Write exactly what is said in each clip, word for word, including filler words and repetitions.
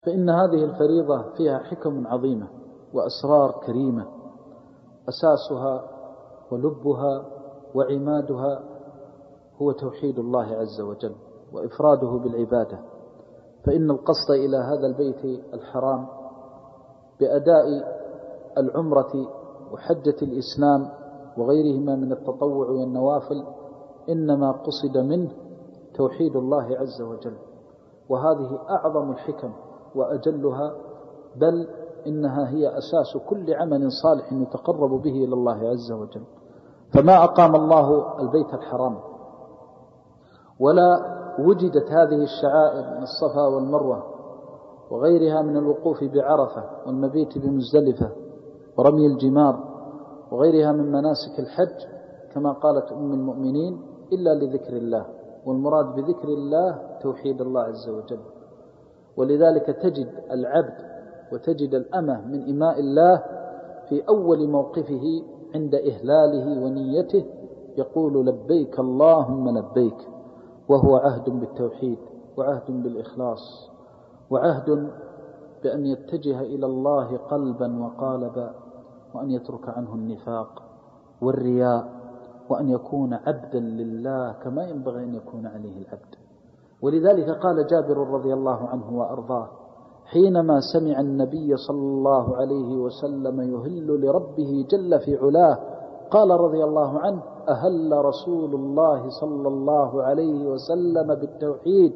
فإن هذه الفريضة فيها حكم عظيمة وأسرار كريمة، أساسها ولبها وعمادها هو توحيد الله عز وجل وإفراده بالعبادة. فإن القصد إلى هذا البيت الحرام بأداء العمرة وحجة الإسلام وغيرهما من التطوع والنوافل إنما قصد منه توحيد الله عز وجل، وهذه أعظم الحكم وأجلها، بل إنها هي أساس كل عمل صالح يتقرب به إلى الله عز وجل. فما أقام الله البيت الحرام ولا وجدت هذه الشعائر من الصفا والمروة وغيرها من الوقوف بعرفة والمبيت بمزدلفة ورمي الجمار وغيرها من مناسك الحج كما قالت أم المؤمنين إلا لذكر الله، والمراد بذكر الله توحيد الله عز وجل. ولذلك تجد العبد وتجد الأمة من إماء الله في أول موقفه عند إهلاله ونيته يقول لبيك اللهم لبيك، وهو عهد بالتوحيد وعهد بالإخلاص وعهد بأن يتجه إلى الله قلبا وقالبا، وأن يترك عنه النفاق والرياء، وأن يكون عبدا لله كما ينبغي أن يكون عليه العبد. ولذلك قال جابر رضي الله عنه وأرضاه حينما سمع النبي صلى الله عليه وسلم يهل لربه جل في علاه، قال رضي الله عنه أهل رسول الله صلى الله عليه وسلم بالتوحيد،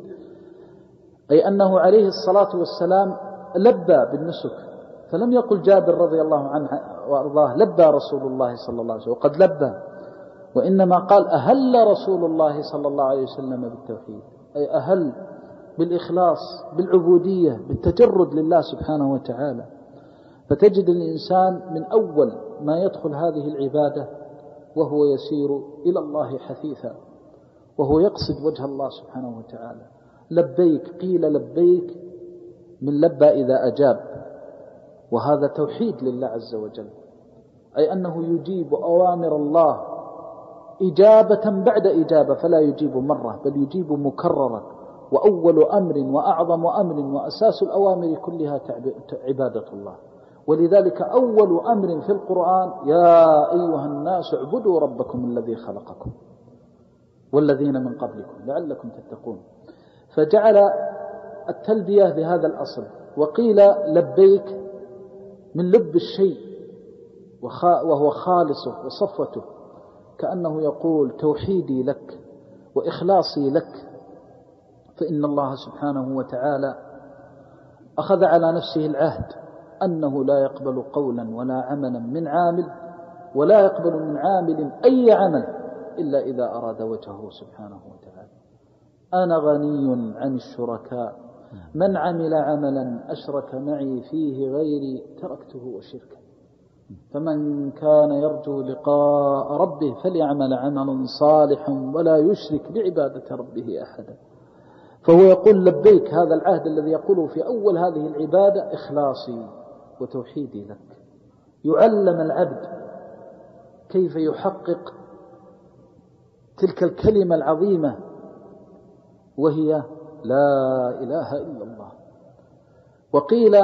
أي أنه عليه الصلاة والسلام لبى بالنسك، فلم يقل جابر رضي الله عنه وأرضاه لبى رسول الله صلى الله عليه وسلم وقد لبى، وإنما قال أهل رسول الله صلى الله عليه وسلم بالتوحيد، أي أهل بالإخلاص بالعبودية بالتجرد لله سبحانه وتعالى. فتجد الإنسان من أول ما يدخل هذه العبادة وهو يسير إلى الله حثيثا، وهو يقصد وجه الله سبحانه وتعالى. لبيك قيل لبيك من لبى إذا أجاب، وهذا توحيد لله عز وجل، أي أنه يجيب أوامر الله إجابة بعد إجابة، فلا يجيب مرة بل يجيب مكررا. وأول أمر وأعظم أمر وأساس الأوامر كلها عبادة الله. ولذلك أول أمر في القرآن يا أيها الناس اعبدوا ربكم الذي خلقكم والذين من قبلكم لعلكم تتقون. فجعل التلبية بهذا الأصل. وقيل لبيك من لب الشيء وهو خالصه وصفوته، كأنه يقول توحيدي لك وإخلاصي لك. فإن الله سبحانه وتعالى أخذ على نفسه العهد أنه لا يقبل قولا ولا عملا من عامل، ولا يقبل من عامل أي عمل إلا إذا أراد وجهه سبحانه وتعالى. أنا غني عن الشركاء، من عمل عملا أشرك معي فيه غيري تركته وشركه. فمن كان يرجو لقاء ربه فليعمل عملا صالحا ولا يشرك بعبادة ربه أحدا. فهو يقول لبيك، هذا العهد الذي يقوله في أول هذه العبادة إخلاصي وتوحيدي لك. يعلم العبد كيف يحقق تلك الكلمة العظيمة وهي لا إله إلا الله. وقيل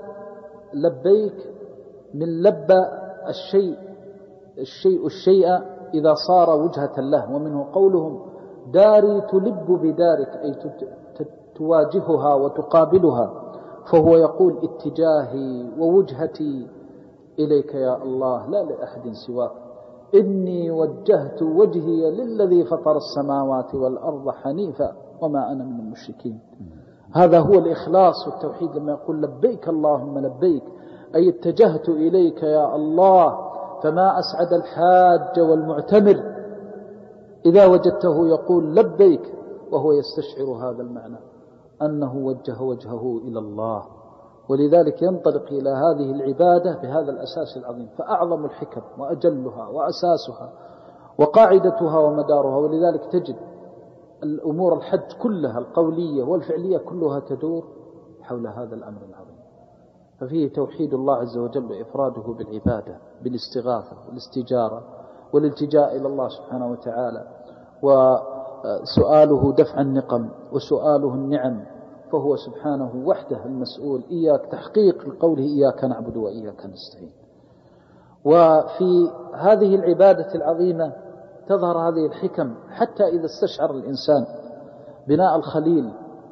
لبيك من لبى الشيء الشيء الشيء إذا صار وجهة له، ومنه قولهم داري تلب بدارك، أي تواجهها وتقابلها. فهو يقول اتجاهي ووجهتي إليك يا الله لا لأحد سواك، إني وجهت وجهي للذي فطر السماوات والأرض حنيفا وما أنا من المشركين. هذا هو الإخلاص والتوحيد لما يقول لبيك اللهم لبيك، أي اتجهت إليك يا الله. فما أسعد الحاج والمعتمر إذا وجدته يقول لبيك وهو يستشعر هذا المعنى أنه وجه وجهه إلى الله. ولذلك ينطلق إلى هذه العبادة بهذا الأساس العظيم. فأعظم الحكم وأجلها وأساسها وقاعدتها ومدارها. ولذلك تجد الأمور الحج كلها القولية والفعلية كلها تدور حول هذا الأمر العظيم. ففيه توحيد الله عز وجل وإفراده بالعبادة بالاستغاثة والاستجارة والالتجاء إلى الله سبحانه وتعالى، وسؤاله دفع النقم وسؤاله النعم فهو سبحانه وحده المسؤول إياك تحقيق لقوله إياك نعبد وإياك نستعين. وفي هذه العبادة العظيمة تظهر هذه الحكم، حتى إذا استشعر الإنسان بناء الخليل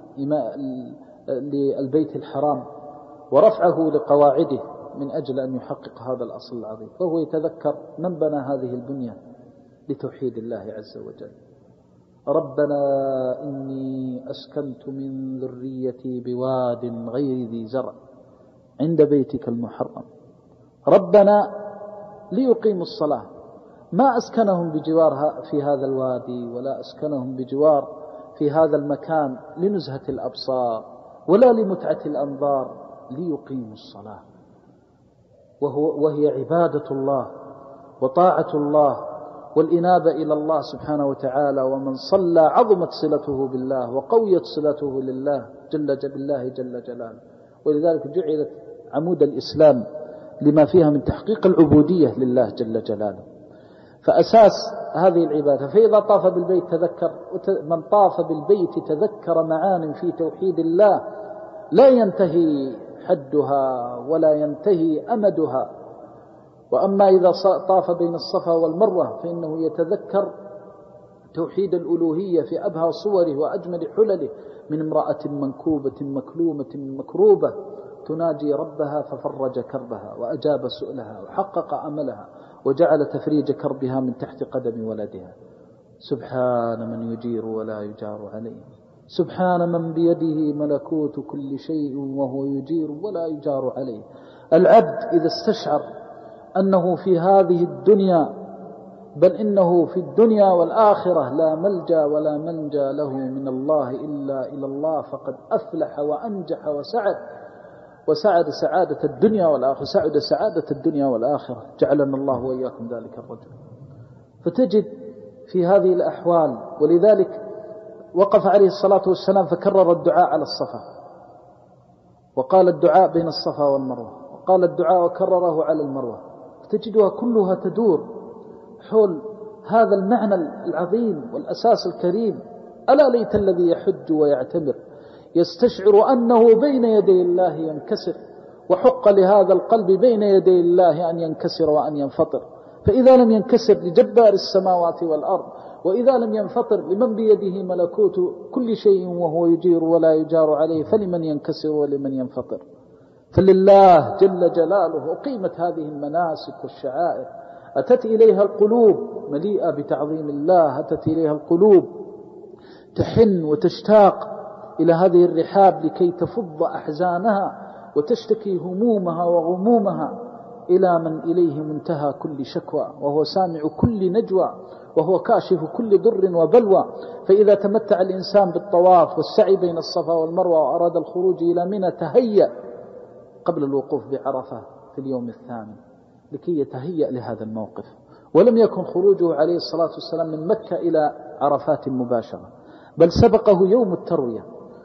للبيت الحرام ورفعه لقواعده من أجل أن يحقق هذا الأصل العظيم، فهو يتذكر من بنى هذه البنية لتوحيد الله عز وجل. ربنا إني أسكنت من ذريتي بواد غير ذي زرع عند بيتك المحرم ربنا ليقيموا الصلاة، ما أسكنهم بجوار في هذا الوادي ولا أسكنهم بجوار في هذا المكان لنزهة الأبصار ولا لمتعة الأنظار، ليقيموا الصلاة، وهو وهي عبادة الله وطاعة الله والإنابة إلى الله سبحانه وتعالى. ومن صلى عظمت صلته بالله وقويت صلته لله جل بالله جل جلاله. ولذلك جعلت عمود الإسلام لما فيها من تحقيق العبودية لله جل جلاله. فأساس هذه العبادة، فإذا طاف بالبيت تذكر، من طاف بالبيت تذكر معان في توحيد الله لا ينتهي حدها ولا ينتهي أمدها. وأما إذا طاف بين الصفا والمروة فإنه يتذكر توحيد الألوهية في أبهى صوره وأجمل حلله، من امرأة منكوبة مكلومة مكروبة تناجي ربها ففرج كربها وأجاب سؤلها وحقق أملها وجعل تفريج كربها من تحت قدم ولدها. سبحان من يجير ولا يجار عليه، سبحان من بيده ملكوت كل شيء وهو يجير ولا يجار عليه. العبد إذا استشعر أنه في هذه الدنيا، بل إنه في الدنيا والآخرة لا ملجأ ولا منجى له من الله إلا إلى الله، فقد أفلح وأنجح وسعد وسعد سعادة الدنيا والآخرة، سعد سعادة الدنيا والآخرة، جعلنا الله وإياكم ذلك الرجل. فتجد في هذه الأحوال، ولذلك وقف عليه الصلاة والسلام فكرر الدعاء على الصفا، وقال الدعاء بين الصفا والمروة، وقال الدعاء وكرره على المروة، فتجدها كلها تدور حول هذا المعنى العظيم والأساس الكريم. ألا ليت الذي يحج ويعتمر يستشعر أنه بين يدي الله ينكسر، وحق لهذا القلب بين يدي الله أن ينكسر وأن ينفطر. فإذا لم ينكسر لجبار السماوات والأرض، وإذا لم ينفطر لمن بيده ملكوت كل شيء وهو يجير ولا يجار عليه، فلمن ينكسر ولمن ينفطر؟ فلله جل جلاله أقيمت هذه المناسك والشعائر، أتت إليها القلوب مليئة بتعظيم الله، أتت إليها القلوب تحن وتشتاق إلى هذه الرحاب لكي تفض أحزانها وتشتكي همومها وغمومها إلى من إليه منتهى كل شكوى، وهو سامع كل نجوى، وهو كاشف كل ضر وبلوى. فإذا تمتع الإنسان بالطواف والسعي بين الصفا والمروة وأراد الخروج إلى منى تهيأ قبل الوقوف بعرفة في اليوم الثامن لكي يتهيأ لهذا الموقف. ولم يكن خروجه عليه الصلاة والسلام من مكة إلى عرفات مباشرة، بل سبقه يوم التروية.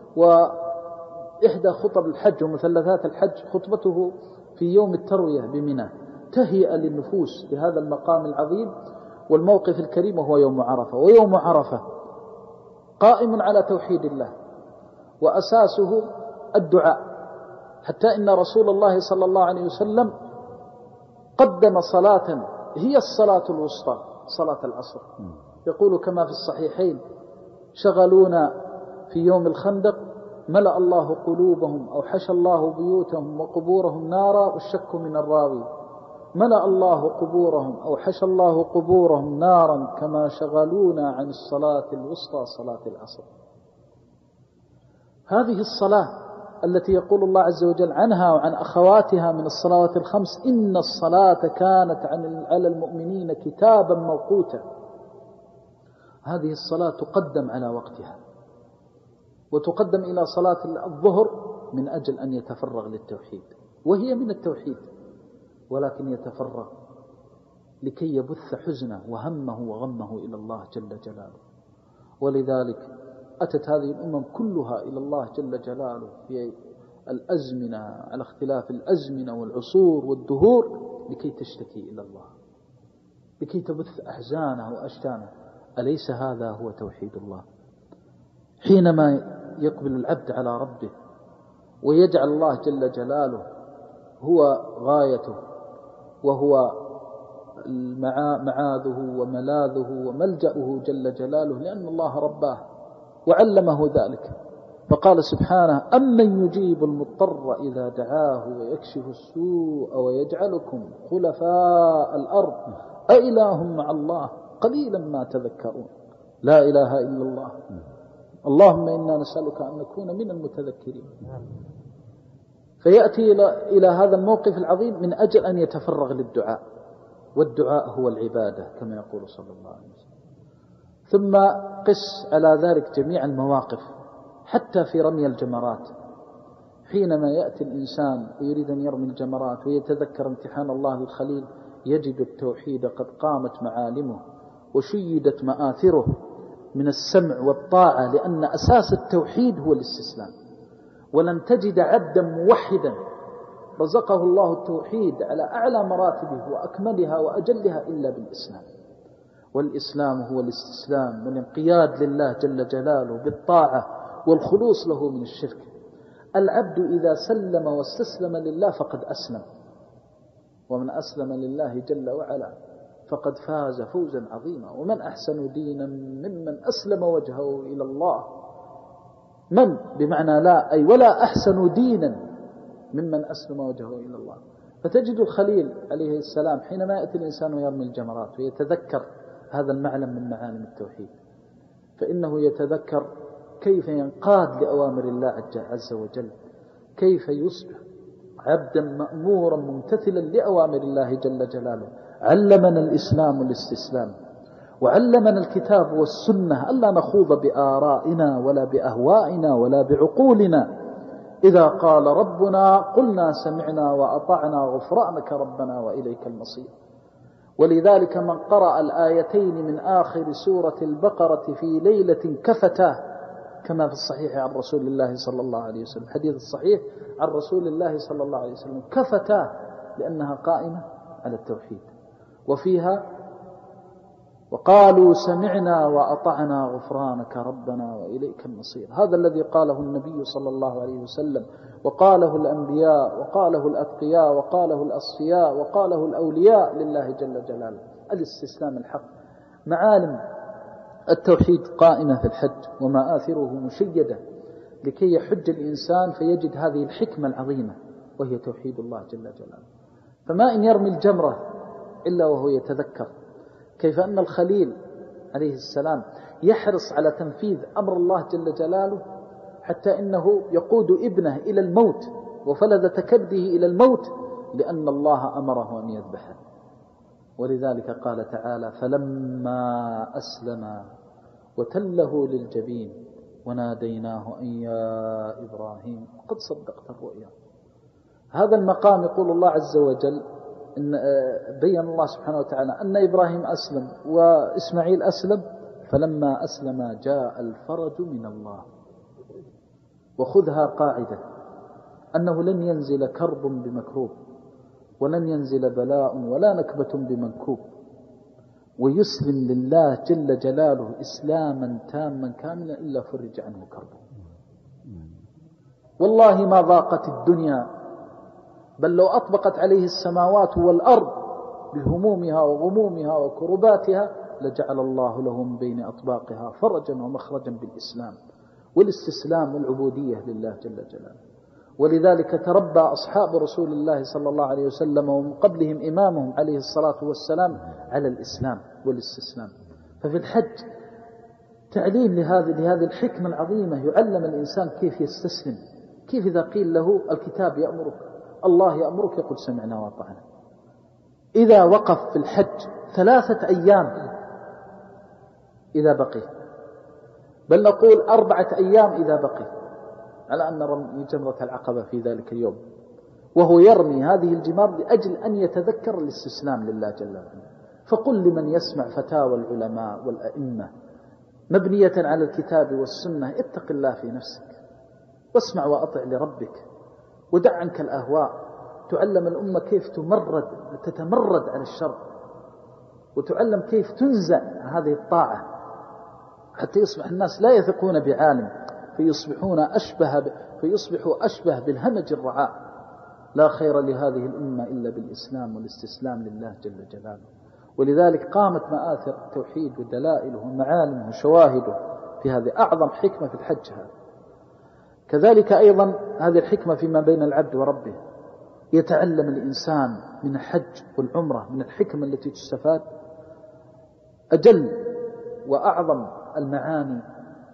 وإحدى خطب الحج ومثلثات الحج خطبته في يوم التروية بمنى، تهيئ للنفوس لهذا المقام العظيم والموقف الكريم، وهو يوم عرفة. ويوم عرفة قائم على توحيد الله وأساسه الدعاء، حتى إن رسول الله صلى الله عليه وسلم قدم صلاة هي الصلاة الوسطى، صلاة العصر. يقول كما في الصحيحين: شغلونا في يوم الخندق ملأ الله قلوبهم أو حشى الله بيوتهم وقبورهم نارا، والشك من الراوي، ملأ الله قبورهم أو حشى الله قبورهم نارا كما شغلونا عن الصلاة الوسطى صلاة العصر. هذه الصلاة التي يقول الله عز وجل عنها وعن أخواتها من الصلوات الخمس: إن الصلاة كانت على المؤمنين كتابا موقوتا. هذه الصلاة تقدم على وقتها، وتقدم إلى صلاة الظهر من أجل أن يتفرغ للتوحيد، وهي من التوحيد، ولكن يتفرغ لكي يبث حزنه وهمه وغمه إلى الله جل جلاله. ولذلك أتت هذه الأمم كلها إلى الله جل جلاله في الأزمنة على اختلاف الأزمنة والعصور والدهور لكي تشتكي إلى الله، لكي تبث أحزانه وأشتانه. أليس هذا هو توحيد الله؟ حينما يقبل العبد على ربه ويجعل الله جل جلاله هو غايته وهو معاذه وملاذه وملجأه جل جلاله، لأن الله رباه وعلمه ذلك. فقال سبحانه: أمن يجيب المضطر إذا دعاه ويكشف السوء ويجعلكم خلفاء الأرض أإله مع الله قليلا ما تذكرون. لا إله إلا الله. اللهم إنا نسألك أن نكون من المتذكرين. فيأتي إلى هذا الموقف العظيم من أجل أن يتفرغ للدعاء، والدعاء هو العبادة كما يقول صلى الله عليه وسلم. ثم قس على ذلك جميع المواقف، حتى في رمي الجمرات، حينما يأتي الإنسان ويريد أن يرمي الجمرات ويتذكر امتحان الله للخليل، يجد التوحيد قد قامت معالمه وشيدت مآثره من السمع والطاعة، لأن أساس التوحيد هو الاستسلام. ولن تجد عبدا موحدا رزقه الله التوحيد على أعلى مراتبه وأكملها وأجلها إلا بالإسلام. والإسلام هو الاستسلام والانقياد لله جل جلاله بالطاعة والخلوص له من الشرك. العبد إذا سلم واستسلم لله فقد أسلم، ومن أسلم لله جل وعلا فقد فاز فوزا عظيما. ومن أحسن دينا ممن أسلم وجهه إلى الله. من بمعنى لا، أي ولا أحسن دينا ممن أسلم وجهه إلى الله. فتجد الخليل عليه السلام حينما يأتي الإنسان ويرمي الجمرات ويتذكر هذا المعلم من معالم التوحيد، فإنه يتذكر كيف ينقاد لأوامر الله عز وجل، كيف يصبح عبدا مأمورا ممتثلا لأوامر الله جل جلاله. علمنا الإسلام الاستسلام، وعلمنا الكتاب والسنة ألا نخوض بآرائنا ولا بأهوائنا ولا بعقولنا. إذا قال ربنا قلنا سمعنا وأطعنا غفرانك ربنا وإليك المصير. ولذلك من قرأ الآيتين من آخر سورة البقرة في ليلة كفتاه، كما في الصحيح عن رسول الله صلى الله عليه وسلم، حديث الصحيح عن رسول الله صلى الله عليه وسلم، كفتاه لأنها قائمة على التوحيد. وفيها وقالوا سمعنا وأطعنا غفرانك ربنا وإليك المصير. هذا الذي قاله النبي صلى الله عليه وسلم، وقاله الأنبياء، وقاله الأتقياء، وقاله الأصفياء، وقاله الأولياء لله جل جلاله. الاستسلام الحق. معالم التوحيد قائمة في الحج ومآثره مشيدة لكي يحج الإنسان فيجد هذه الحكمة العظيمة وهي توحيد الله جل جلاله. فما إن يرمي الجمرة إلا وهو يتذكر كيف أن الخليل عليه السلام يحرص على تنفيذ أمر الله جل جلاله، حتى إنه يقود ابنه إلى الموت وفلذة كبده إلى الموت لأن الله أمره أن يذبحه. ولذلك قال تعالى: فلما أسلم وتله للجبين وناديناه أن يا إبراهيم قد صدقت الرؤيا. هذا المقام يقول الله عز وجل إن بين الله سبحانه وتعالى أن إبراهيم أسلم وإسماعيل أسلم، فلما أسلم جاء الفرج من الله. وخذها قاعدة أنه لن ينزل كرب بمكروب، ولن ينزل بلاء ولا نكبة بمنكوب، ويسلم لله جل جلاله إسلاما تاما كاملا إلا فرج عنه كربه. والله ما ضاقت الدنيا، بل لو أطبقت عليه السماوات والأرض بهمومها وغمومها وكرباتها لجعل الله له من بين أطباقها فرجا ومخرجا بالإسلام والاستسلام والعبودية لله جل جلاله. ولذلك تربى أصحاب رسول الله صلى الله عليه وسلم ومن قبلهم إمامهم عليه الصلاة والسلام على الإسلام والاستسلام. ففي الحج تعليم لهذه لهذه الحكمة العظيمة، يعلم الإنسان كيف يستسلم، كيف إذا قيل له الكتاب يأمرك، الله يأمرك، يقول سمعنا وأطعنا. إذا وقف في الحج ثلاثة أيام إذا بقي، بل نقول أربعة أيام إذا بقي، على أن رمي جمرة العقبة في ذلك اليوم، وهو يرمي هذه الجمار لأجل أن يتذكر الاستسلام لله جل وعلا. فقل لمن يسمع فتاوى العلماء والأئمة مبنية على الكتاب والسنة: اتق الله في نفسك واسمع وأطع لربك ودع عنك الأهواء. تعلم الأمة كيف تمرد تتمرد على الشر، وتعلم كيف تنزع هذه الطاعة حتى يصبح الناس لا يثقون بعالم، فيصبحون أشبه فيصبحوا أشبه بالهمج الرعاء. لا خير لهذه الأمة إلا بالإسلام والاستسلام لله جل جلاله. ولذلك قامت مآثر التوحيد ودلائله ومعالمه وشواهده في هذه أعظم حكمة في الحج هذا. كذلك أيضا هذه الحكمة فيما بين العبد وربه. يتعلم الإنسان من الحج والعمرة من الحكمة التي تستفاد أجل وأعظم المعاني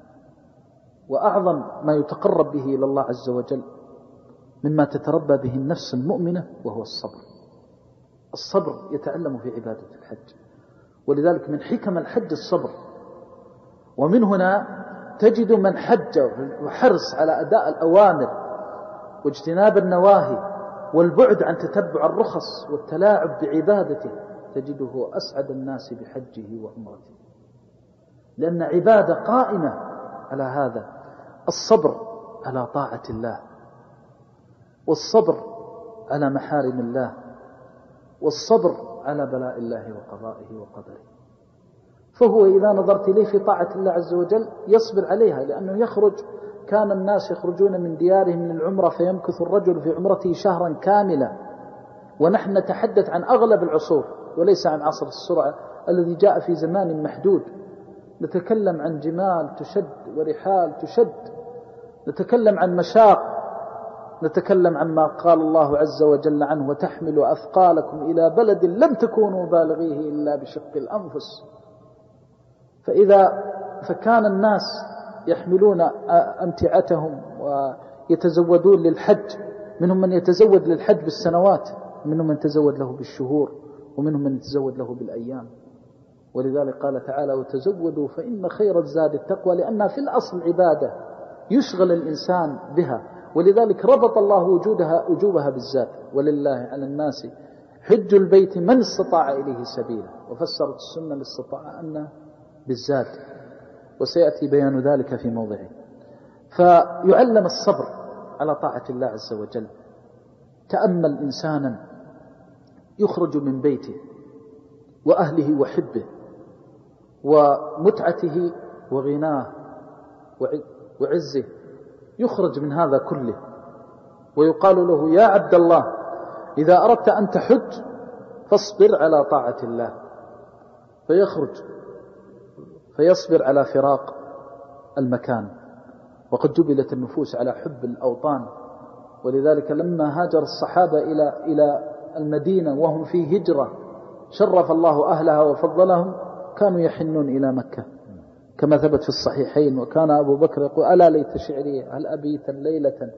وأعظم ما يتقرب به إلى الله عز وجل مما تتربى به النفس المؤمنة، وهو الصبر. الصبر يتعلم في عبادة الحج، ولذلك من حكم الحج الصبر. ومن هنا تجد من حج وحرص على أداء الأوامر واجتناب النواهي والبعد عن تتبع الرخص والتلاعب بعبادته، تجده أسعد الناس بحجه وعمرته، لأن عبادة قائمة على هذا الصبر على طاعة الله، والصبر على محارم الله، والصبر على بلاء الله وقضائه وقدره. فهو إذا نظرت إليه في طاعة الله عز وجل يصبر عليها، لأنه يخرج كان الناس يخرجون من ديارهم من العمرة فيمكث الرجل في عمرته شهرا كاملا، ونحن نتحدث عن أغلب العصور وليس عن عصر السرعة الذي جاء في زمان محدود. نتكلم عن جمال تشد ورحال تشد، نتكلم عن مشاق، نتكلم عن ما قال الله عز وجل عنه: وتحمل أثقالكم إلى بلد لم تكونوا بالغيه إلا بشق الأنفس. فإذا فكان الناس يحملون أمتعتهم ويتزودون للحج، منهم من يتزود للحج بالسنوات، منهم من يتزود له بالشهور، ومنهم من يتزود له بالأيام. ولذلك قال تعالى: وتزودوا فإن خير الزاد التقوى، لأنها في الأصل عبادة يشغل الإنسان بها. ولذلك ربط الله وجودها وجوبها بالزاد: ولله على الناس حج البيت من استطاع إليه سبيلا. وفسرت السنة الاستطاعة أن بالزاد، وسيأتي بيان ذلك في موضعه. فيعلم الصبر على طاعة الله عز وجل. تأمل إنسانا يخرج من بيته وأهله وحبه ومتعته وغناه وعزه، يخرج من هذا كله ويقال له: يا عبد الله، إذا أردت أن تحج فاصبر على طاعة الله. فيخرج فيصبر على فراق المكان، وقد جبلت النفوس على حب الأوطان. ولذلك لما هاجر الصحابة إلى إلى المدينة وهم في هجرة شرف الله أهلها وفضلهم، كانوا يحنون إلى مكة كما ثبت في الصحيحين. وكان أبو بكر يقول: ألا ليت شعري هل أبيت ليلة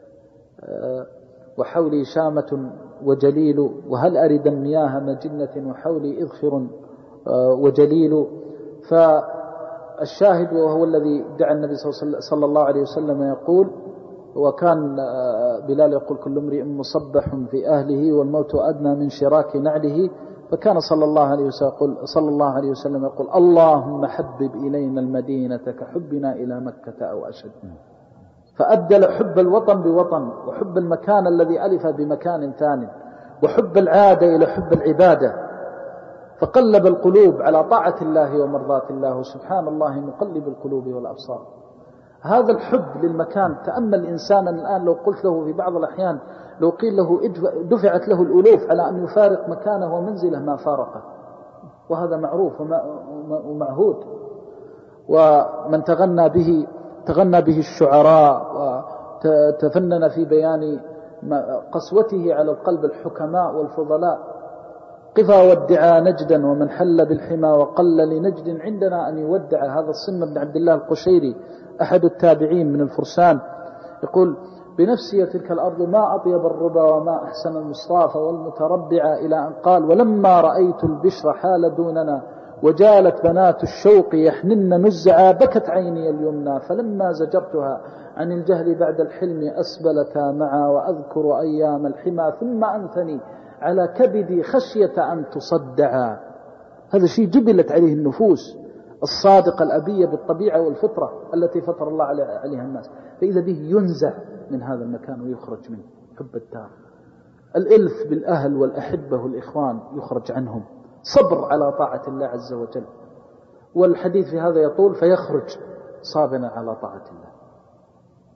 وحولي شامة وجليل، وهل أرد المياه مجنة وحولي إذخر وجليل. فالشاهد وهو الذي دعا النبي صلى الله عليه وسلم يقول: وكان بلال يقول: كل امرئ مصبح في أهله والموت أدنى من شراك نعله. فكان صلى الله عليه وسلم يقول, صلى الله عليه وسلم يقول: اللهم حبب إلينا المدينة كحبنا إلى مكة أو أشد. فأبدل حب الوطن بوطن، وحب المكان الذي ألف بمكان ثاني، وحب العادة إلى حب العبادة. فقلب القلوب على طاعة الله ومرضاة الله. سبحان الله مقلب القلوب والأبصار. هذا الحب للمكان. تأمل إنسانا الآن لو قلت له في بعض الأحيان، لو قيل له دفعت له الألوف على أن يفارق مكانه ومنزله ما فارقه، وهذا معروف ومعهود. ومن تغنى به تغنى به الشعراء وتفنن في بيان قسوته على القلب الحكماء والفضلاء. قفا وادعى نجدا ومن حل بالحمى وقل لنجد عندنا أن يودع. هذا الصم بن عبد الله القشيري أحد التابعين من الفرسان يقول: بنفسي تلك الأرض ما أطيب الربا وما أحسن المصطافى والمتربع، إلى أن قال: ولما رأيت البشر حال دوننا وجالت بنات الشوق يحنن نزعا بكت عيني اليمنى، فلما زجرتها عن الجهل بعد الحلم أسبلتا معا، وأذكر أيام الحمى ثم أنثني على كبدي خشية أن تصدعا. هذا شيء جبلت عليه النفوس الصادقة الأبية بالطبيعة والفطرة التي فطر الله عليها الناس. فإذا به ينزع من هذا المكان ويخرج منه. حب الدار، الإلف بالأهل والأحبة والإخوان يخرج عنهم. صبر على طاعة الله عز وجل. والحديث في هذا يطول، فيخرج صابرا على طاعة الله.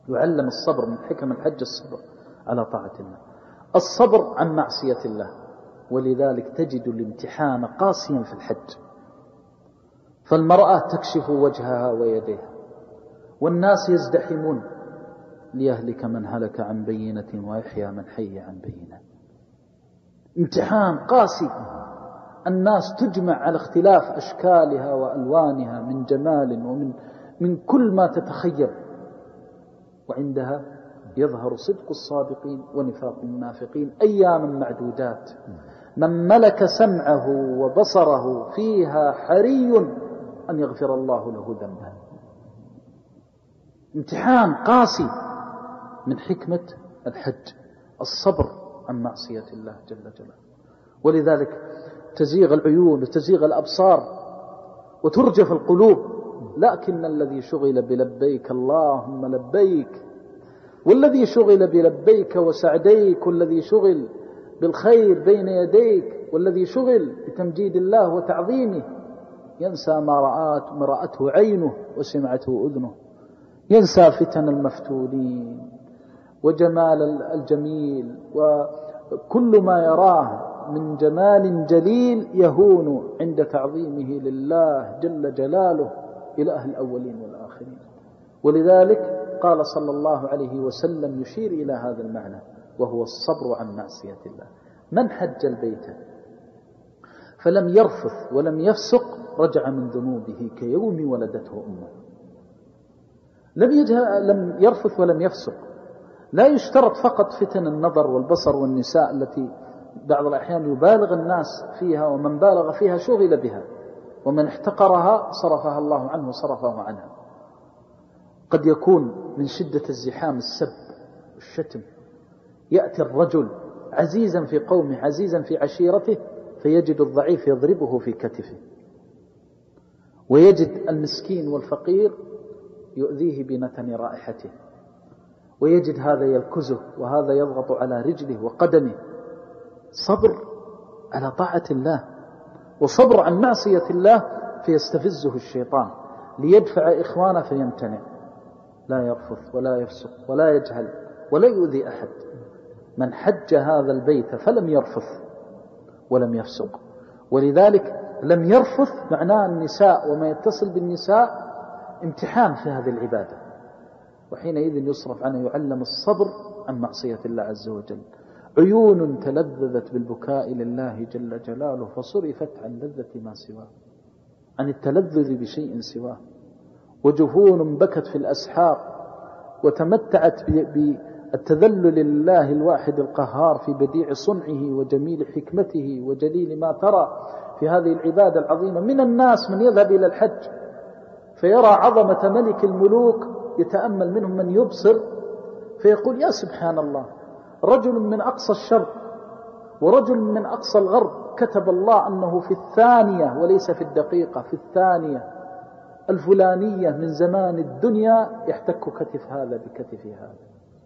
يعلم الصبر. من حكم الحج الصبر على طاعة الله، الصبر عن معصية الله. ولذلك تجد الامتحان قاسيا في الحج، فالمرأة تكشف وجهها ويديها والناس يزدحمون ليهلك من هلك عن بينة ويحيى من حي عن بينة. امتحان قاسي، الناس تجمع على اختلاف أشكالها وألوانها من جمال ومن من كل ما تتخيل، وعندها يظهر صدق الصادقين ونفاق المنافقين أيام معدودات. من ملك سمعه وبصره فيها حري أن يغفر الله له ذنبه. امتحان قاسي. من حكمة الحج الصبر عن معصية الله جل جلاله. ولذلك تزيغ العيون وتزيغ الأبصار وترجف القلوب، لكن الذي شغل بلبيك اللهم لبيك، والذي شغل بلبيك وسعديك، والذي شغل بالخير بين يديك، والذي شغل بتمجيد الله وتعظيمه، ينسى ما رأت ما رأته عينه وسمعته أذنه، ينسى فتن المفتونين وجمال الجميل وكل ما يراه من جمال جليل يهون عند تعظيمه لله جل جلاله إله الأولين والآخرين. ولذلك قال صلى الله عليه وسلم يشير إلى هذا المعنى، وهو الصبر عن معصية الله. من حج البيت فلم يرفث ولم يفسق رجع من ذنوبه كيوم ولدته أمه. لم, لم يرفث ولم يفسق. لا يشترط فقط فتن النظر والبصر والنساء التي بعض الأحيان يبالغ الناس فيها، ومن بالغ فيها شغل بها، ومن احتقرها صرفها الله عنه وصرفه عنها. قد يكون من شدة الزحام السب والشتم، يأتي الرجل عزيزا في قومه عزيزا في عشيرته فيجد الضعيف يضربه في كتفه، ويجد المسكين والفقير يؤذيه بنتن رائحته، ويجد هذا يلكزه وهذا يضغط على رجله وقدمه. صبر على طاعة الله وصبر عن معصية الله فيستفزه الشيطان ليدفع إخوانه فيمتنع، لا يرفث ولا يفسق ولا يجهل ولا يؤذي أحد. من حج هذا البيت فلم يرفث ولم يفسق. ولذلك لم يرفث معناه النساء وما يتصل بالنساء امتحان في هذه العبادة، وحينئذ يصرف عنه يعلم الصبر عن معصية الله عز وجل. عيون تلذذت بالبكاء لله جل جلاله فصرفت عن لذة ما سواه، عن التلذذ بشيء سواه. وجفون بكت في الأسحار وتمتعت بالتذلل لله الواحد القهار في بديع صنعه وجميل حكمته وجليل ما ترى في هذه العبادة العظيمة. من الناس من يذهب إلى الحج فيرى عظمة ملك الملوك، يتأمل منهم من يبصر فيقول يا سبحان الله، رجل من أقصى الشرق ورجل من أقصى الغرب كتب الله أنه في الثانية وليس في الدقيقة، في الثانية الفلانية من زمان الدنيا يحتك كتف هذا بكتف هذا.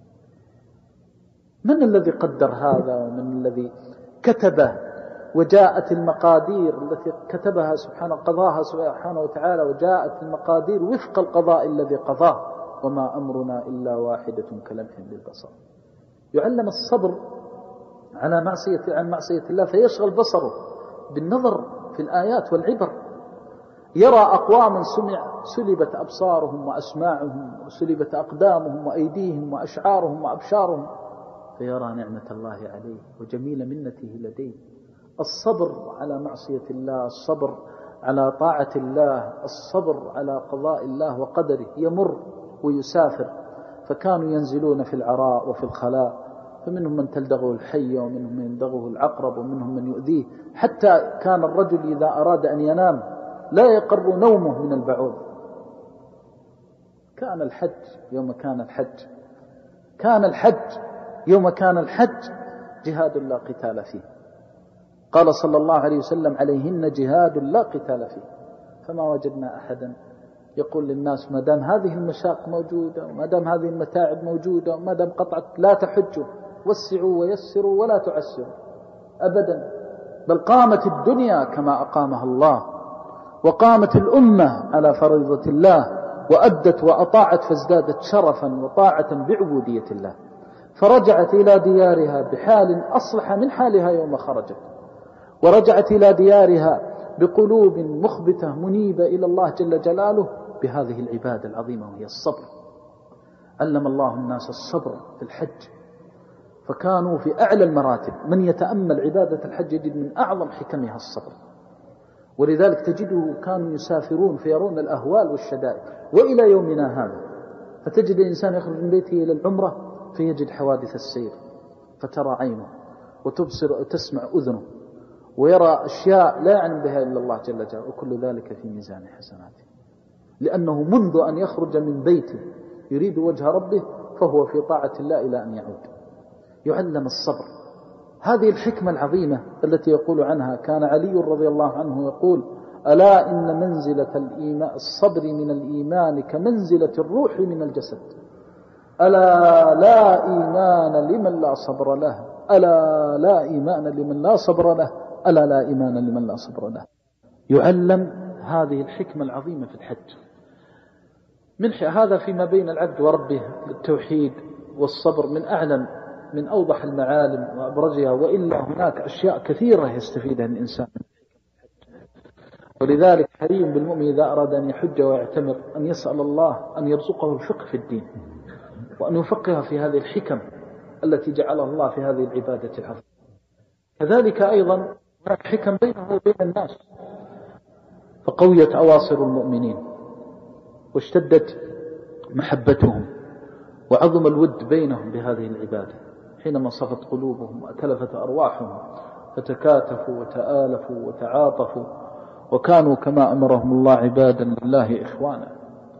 من الذي قدر هذا ومن الذي كتبه؟ وجاءت المقادير التي كتبها سبحانه قضاها سبحانه وتعالى، وجاءت المقادير وفق القضاء الذي قضاه، وما أمرنا إلا واحدة كلمح بالبصر. يعلم الصبر على معصية عن معصية الله فيشغل بصره بالنظر في الآيات والعبر. يرى أقواما سمع سلبت أبصارهم وأسماعهم وسلبت أقدامهم وأيديهم وأشعارهم وأبشارهم، فيرى نعمة الله عليه وجميل منته لديه. الصبر على معصية الله، الصبر على طاعة الله، الصبر على قضاء الله وقدره. يمر ويسافر، فكانوا ينزلون في العراء وفي الخلاء، فمنهم من تلدغه الحية ومنهم من يلدغه العقرب ومنهم من يؤذيه، حتى كان الرجل إذا أراد أن ينام لا يقر نومه من البعوض. كان الحج يوم كان الحج كان الحج يوم كان الحج جهاد لا قتال فيه. قال صلى الله عليه وسلم عليهن جهاد لا قتال فيه. فما وجدنا أحدا يقول للناس ما دام هذه المشاق موجودة وما دام هذه المتاعب موجودة وما دام قطعت لا تحجوا، وسعوا ويسروا ولا تعسروا أبدا. بل قامت الدنيا كما أقامها الله، وقامت الأمة على فريضة الله، وأدت وأطاعت فازدادت شرفا وطاعة بعبودية الله، فرجعت إلى ديارها بحال أصلح من حالها يوم خرجت، ورجعت إلى ديارها بقلوب مخبتة منيبة إلى الله جل جلاله بهذه العبادة العظيمة وهي الصبر. علم الله الناس الصبر في الحج، فكانوا في أعلى المراتب. من يتأمل عبادة الحج يجد من أعظم حكمها الصبر، ولذلك تجده كانوا يسافرون فيرون الأهوال والشدائد، وإلى يومنا هذا فتجد الإنسان يخرج من بيته إلى العمرة فيجد حوادث السير، فترى عينه وتبصر وتسمع أذنه ويرى أشياء لا يعلم بها إلا الله جل جلاله، وكل ذلك في ميزان حسناته، لأنه منذ أن يخرج من بيته يريد وجه ربه فهو في طاعة الله إلى أن يعود. يعلم الصبر، هذه الحكمة العظيمة التي يقول عنها كان علي رضي الله عنه يقول: ألا إن منزلة الإيمان الصبر من الإيمان كمنزلة الروح من الجسد، ألا لا إيمان لمن لا صبر له، ألا لا إيمان لمن لا صبر له، ألا لا إيمان لمن لا صبر له. يعلم هذه الحكمة العظيمة في الحج. من هذا فيما بين العبد وربه التوحيد والصبر من أعلم من أوضح المعالم وأبرزها، وإلا هناك أشياء كثيرة يستفيدها الإنسان. ولذلك حري بالمؤمن إذا أراد أن يحج ويعتمر أن يسأل الله أن يرزقه الفقه في الدين، وأن يفقه في هذه الحكم التي جعلها الله في هذه العبادة العظيمة. كذلك أيضا هناك حكم بينه وبين الناس، فقويت أواصر المؤمنين واشتدت محبتهم وعظم الود بينهم بهذه العبادة، حينما صفت قلوبهم وأتلفت أرواحهم فتكاتفوا وتآلفوا وتعاطفوا وكانوا كما أمرهم الله عبادا لله إخوانا.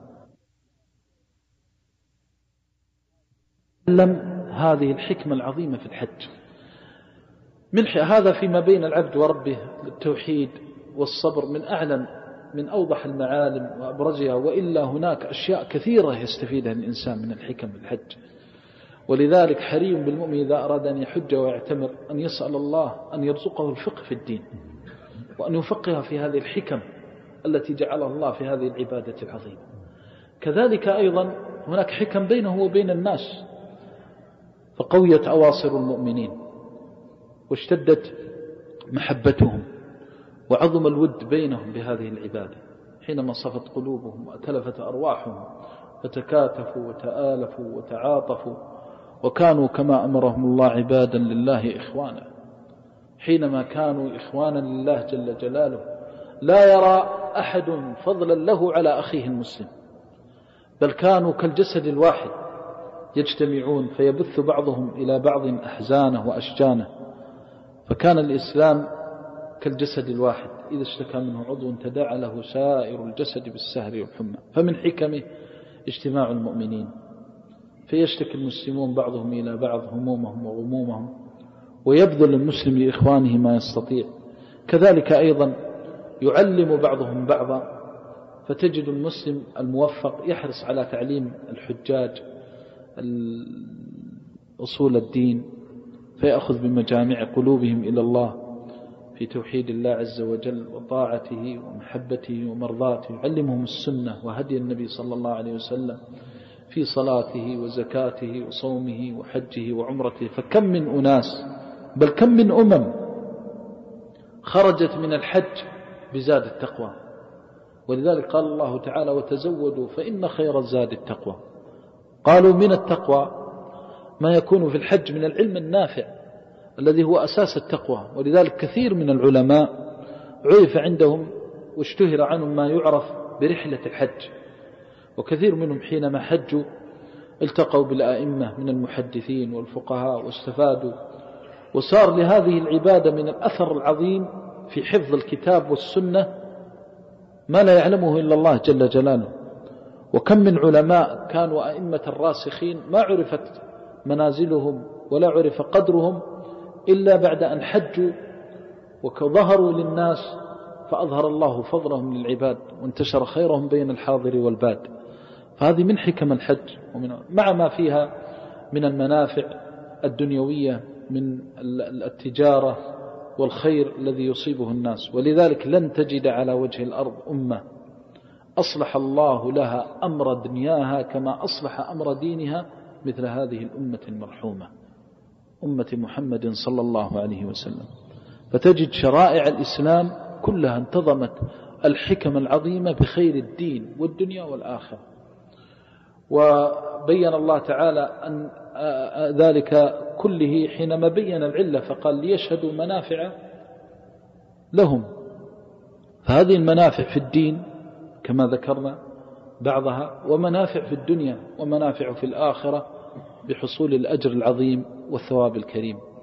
علم هذه الحكمة العظيمة في الحج. من هذا فيما بين العبد وربه التوحيد والصبر من أعلم من أوضح المعالم وأبرزها، وإلا هناك أشياء كثيرة يستفيدها الإنسان من الحكم في الحج. ولذلك حري بالمؤمن إذا أراد أن يحج ويعتمر أن يسأل الله أن يرزقه الفقه في الدين، وأن يفقه في هذه الحكم التي جعلها الله في هذه العبادة العظيمة. كذلك أيضا هناك حكم بينه وبين الناس، فقويت أواصر المؤمنين واشتدت محبتهم وعظم الود بينهم بهذه العبادة، حينما صفت قلوبهم وأتلفت أرواحهم فتكاتفوا وتآلفوا وتعاطفوا وكانوا كما أمرهم الله عبادا لله إخوانا. حينما كانوا إخوانا لله جل جلاله لا يرى أحد فضلا له على أخيه المسلم، بل كانوا كالجسد الواحد يجتمعون فيبث بعضهم إلى بعض أحزانه وأشجانه. فكان الإسلام كالجسد الواحد إذا اشتكى منه عضو تداعى له سائر الجسد بالسهر والحمى. فمن حكمه اجتماع المؤمنين، فيشتكي المسلمون بعضهم إلى بعض همومهم وغمومهم، ويبذل المسلم لإخوانه ما يستطيع. كذلك أيضا يعلم بعضهم بعضا، فتجد المسلم الموفق يحرص على تعليم الحجاج أصول الدين، فيأخذ بمجامع قلوبهم إلى الله في توحيد الله عز وجل وطاعته ومحبته ومرضاته، يعلمهم السنة وهدي النبي صلى الله عليه وسلم في صلاته وزكاته وصومه وحجه وعمرته. فكم من أناس بل كم من أمم خرجت من الحج بزاد التقوى. ولذلك قال الله تعالى: وتزودوا فإن خير الزاد التقوى. قالوا من التقوى ما يكون في الحج من العلم النافع الذي هو أساس التقوى. ولذلك كثير من العلماء عرف عندهم واشتهر عنهم ما يعرف برحلة الحج، وكثير منهم حينما حجوا التقوا بالأئمة من المحدثين والفقهاء واستفادوا، وصار لهذه العبادة من الأثر العظيم في حفظ الكتاب والسنة ما لا يعلمه إلا الله جل جلاله. وكم من علماء كانوا أئمة الراسخين ما عرفت منازلهم ولا عرف قدرهم إلا بعد أن حجوا وظهروا للناس، فأظهر الله فضلهم للعباد وانتشر خيرهم بين الحاضر والباد. فهذه من حكم الحج، ومن مع ما فيها من المنافع الدنيوية من التجارة والخير الذي يصيبه الناس. ولذلك لن تجد على وجه الأرض أمة أصلح الله لها أمر دنياها كما أصلح أمر دينها مثل هذه الأمة المرحومة أمة محمد صلى الله عليه وسلم. فتجد شرائع الإسلام كلها انتظمت الحكم العظيمة بخير الدين والدنيا والآخرة. وبين الله تعالى أن ذلك كله حينما بين العلة فقال ليشهدوا منافع لهم. فهذه المنافع في الدين كما ذكرنا بعضها، ومنافع في الدنيا ومنافع في الآخرة بحصول الأجر العظيم والثواب الكريم.